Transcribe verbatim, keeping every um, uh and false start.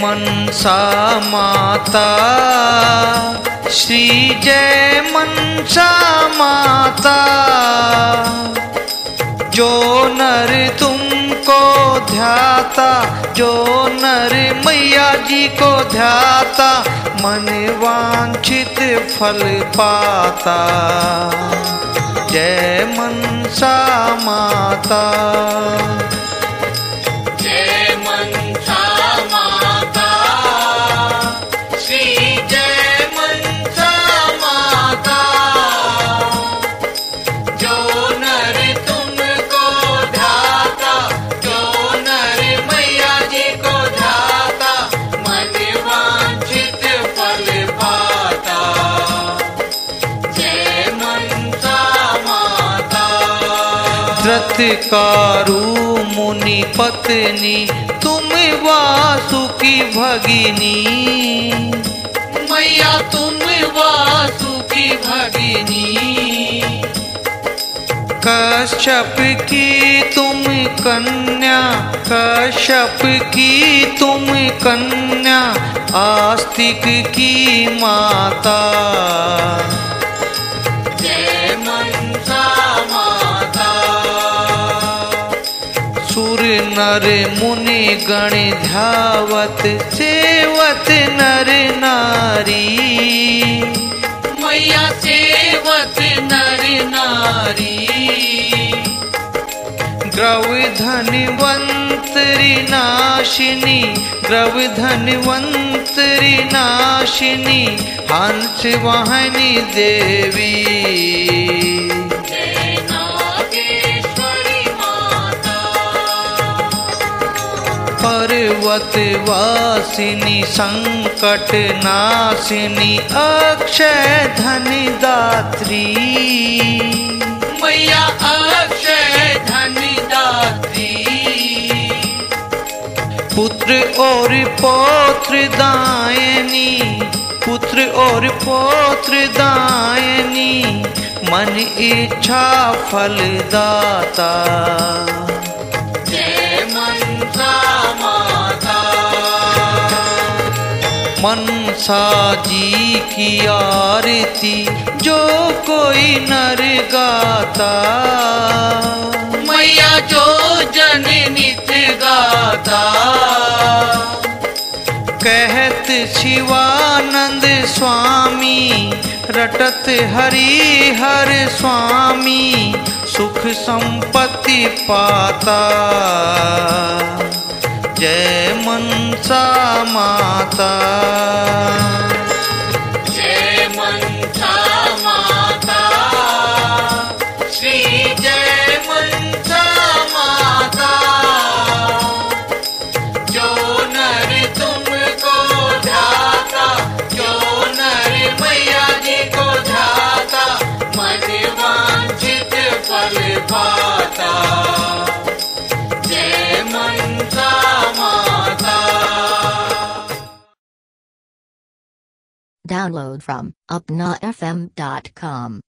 मनसा माता, श्री जय मनसा माता। जो नर तुमको ध्याता, जो नर मैया जी को ध्याता, मन वांछित फल पाता। जय मनसा माता। जय मनसा माता, श्री जय मनसा माता। जो नर तुमको ध्याता, जो नर मैया जी को ध्याता, मन वांछित फल पाता। जय मनसा माता। त्रतकारु मुनि पत्नी, तुम वासुकी भगिनी। मैया तुम वासुकी भगिनी। कश्यप की तुम कन्या, कश्यप की तुम कन्या, आस्तिक की माता। जय मनसा माता। सुर नर मुनि गण ध्यावत, सेवत नर नारी। मैया सेवत नर नारी। ग्रव धनवंतरि नाशिनी, ग्रव धनवंतरि नाशिनी, हंस वाहनी देवी। जय नागेश्वरी माता। पर्वत वासिनी, संकट नाशिनी, अक्षय धन दात्री। मैया अक्षय धन दात्री। पुत्र और पौत्र दायनी, पुत्र और पौत्र दायनी, मन इच्छा फल दाता। जय मनसा माता। मनसा जी की आरती, जो कोई नर गाता। मैया जो जन नित गाता। कहत शिवानंद स्वामी, रटत हरि हर स्वामी, सुख संपत्ति पाता। जय मनसा माता। जय मनसा माता, श्री जय मनसा माता। जो नर तुमको ध्याता, जो नर मैया जी को ध्याता, मन वांछित फल पाता। जय मनसा माता। Download from upna f m dot com.